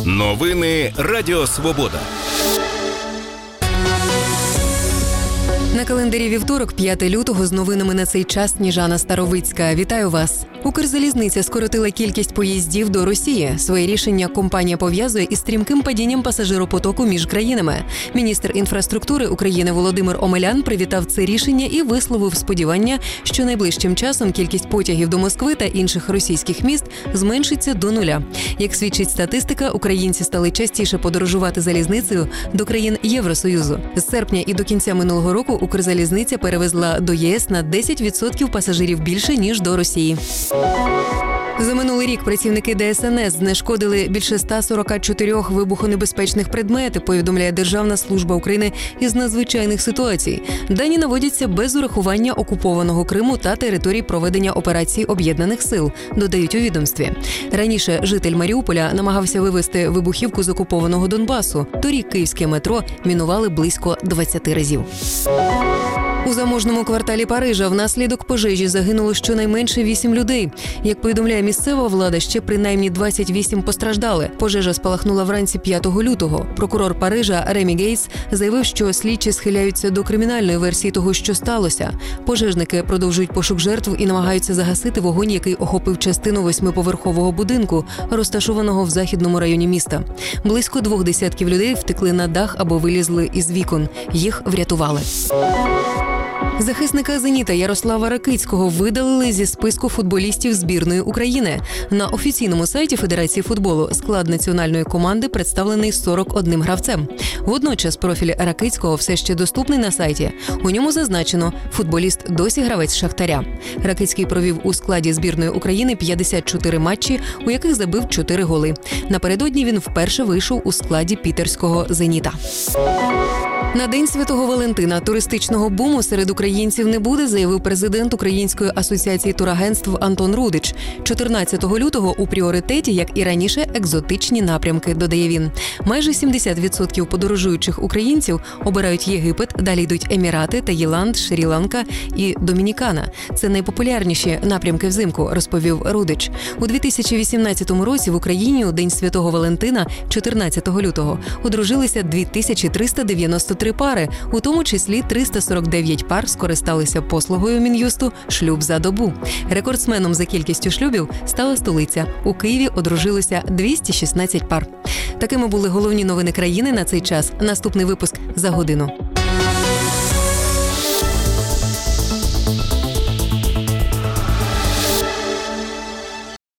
Новини Радіо Свобода. На календарі вівторок, 5 лютого, з новинами на цей час Сніжана Старовицька. Вітаю вас! Укрзалізниця скоротила кількість поїздів до Росії. Своє рішення компанія пов'язує із стрімким падінням пасажиропотоку між країнами. Міністр інфраструктури України Володимир Омелян привітав це рішення і висловив сподівання, що найближчим часом кількість потягів до Москви та інших російських міст зменшиться до нуля. Як свідчить статистика, українці стали частіше подорожувати залізницею до країн Євросоюзу. З серпня і до кінця минулого року Укрзалізниця перевезла до ЄС на 10% пасажирів більше, ніж до Росії. За минулий рік працівники ДСНС знешкодили більше 144 вибухонебезпечних предметів, повідомляє Державна служба України із надзвичайних ситуацій. Дані наводяться без урахування окупованого Криму та територій проведення операцій Об'єднаних сил, додають у відомстві. Раніше житель Маріуполя намагався вивезти вибухівку з окупованого Донбасу. Торік київське метро мінували близько 20 разів. У заможному кварталі Парижа внаслідок пожежі загинуло щонайменше 8 людей. Як повідомляє місцева влада, ще принаймні 28 постраждали. Пожежа спалахнула вранці 5 лютого. Прокурор Парижа Ремі Гейтс заявив, що слідчі схиляються до кримінальної версії того, що сталося. Пожежники продовжують пошук жертв і намагаються загасити вогонь, який охопив частину 8-поверхового будинку, розташованого в західному районі міста. Близько 20 людей втекли на дах або вилізли із вікон. Їх врятували. Захисника «Зеніта» Ярослава Ракицького видалили зі списку футболістів збірної України. На офіційному сайті Федерації футболу склад національної команди представлений 41 гравцем. Водночас профіль Ракицького все ще доступний на сайті. У ньому зазначено – футболіст досі гравець «Шахтаря». Ракицький провів у складі збірної України 54 матчі, у яких забив 4 голи. Напередодні він вперше вийшов у складі пітерського «Зеніта». На День Святого Валентина туристичного буму серед українців не буде, заявив президент Української асоціації турагентств Антон Рудич. 14 лютого у пріоритеті, як і раніше, екзотичні напрямки, додає він. Майже 70% подорожуючих українців обирають Єгипет, далі йдуть Емірати, Таїланд, Шрі-Ланка і Домінікана. Це найпопулярніші напрямки взимку, розповів Рудич. У 2018 році в Україні у День Святого Валентина, 14 лютого, одружилися 2393 пари, у тому числі 349 пар скористалися послугою Мін'юсту «Шлюб за добу». Рекордсменом за кількістю шлюбів стала столиця. У Києві одружилося 216 пар. Такими були головні новини країни на цей час. Наступний випуск за годину.